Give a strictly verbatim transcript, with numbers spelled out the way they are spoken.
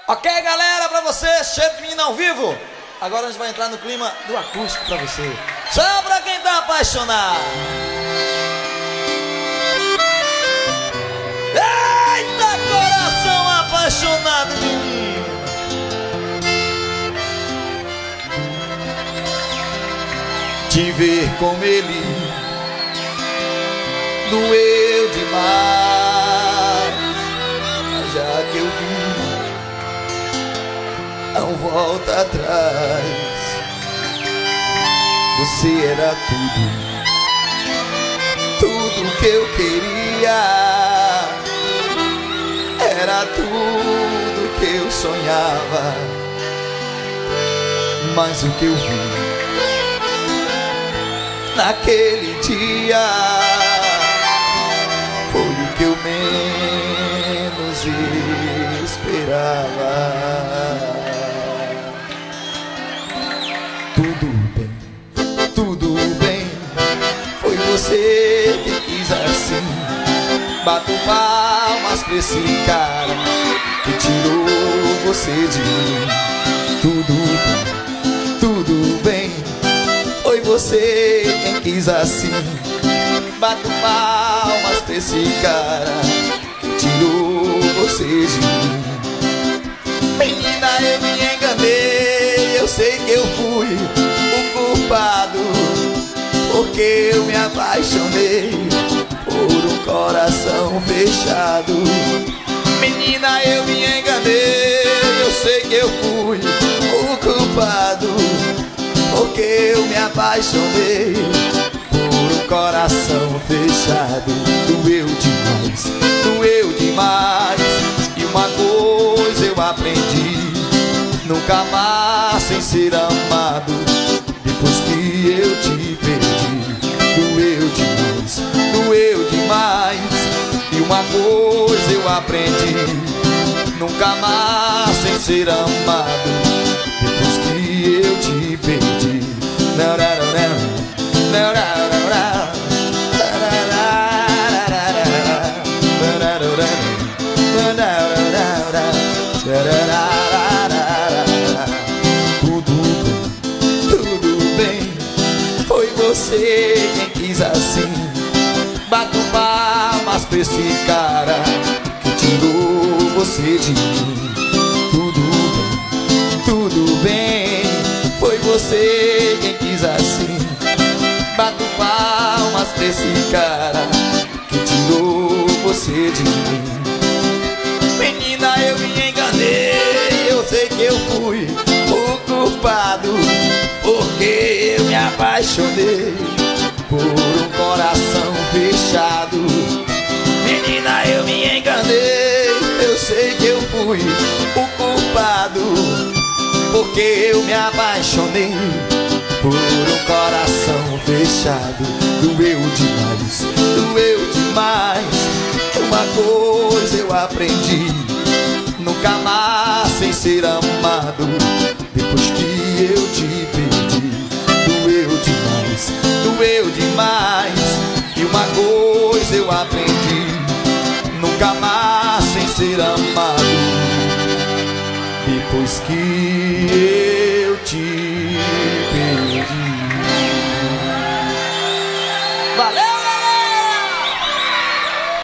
Ok, galera, pra você, cheio de menina ao vivo. Agora a gente vai entrar no clima do acústico pra você. Só pra quem tá apaixonado. Eita, coração apaixonado, menino. Te ver com ele doeu demais, mas já que eu vi, não volta atrás. Você era tudo, tudo que eu queria. Era tudo que eu sonhava. Mas o que eu vi naquele dia foi o que eu menos esperava. Tudo bem, tudo bem, foi você que quis assim. Bato palmas pra esse cara que tirou você de mim. Tudo bem, tudo bem, foi você quem quis assim. Bato palmas pra esse cara que tirou você de mim. Menina, eu me enganei, eu sei que eu fui o culpado, porque eu me apaixonei por um coração fechado. Menina, eu me enganei, eu sei que eu fui o culpado, porque eu me apaixonei por um coração fechado. Doeu demais, doeu demais. E uma coisa eu aprendi: nunca mais sem ser amado depois que eu te perdi. Doeu demais, doeu demais. E uma coisa eu aprendi: nunca mais sem ser amado depois que eu te perdi. Não, não, não, não, não, não, não. Tudo bem, tudo bem, foi você quem quis assim. Bato palmas pra esse cara que tirou você de mim. Tudo bem, tudo bem, foi você quem quis assim. Bato palmas pra esse cara que tirou você de mim. Menina, eu me enganei, eu sei que eu fui o culpado, porque eu me apaixonei por um coração fechado. Menina, eu me enganei, eu sei que eu fui o culpado, porque eu me apaixonei por um coração fechado. Doeu demais, doeu demais. Uma coisa eu aprendi: nunca mais sem ser amado depois que eu te perdi. Doeu demais, doeu demais. E uma coisa eu aprendi: nunca mais sem ser amado depois que eu